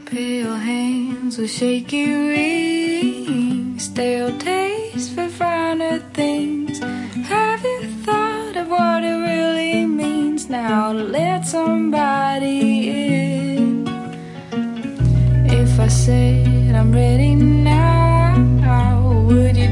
Pale hands with shaky rings, stale taste for finer things. Have you thought of what it really means now to let somebody in? If I said I'm ready now, would you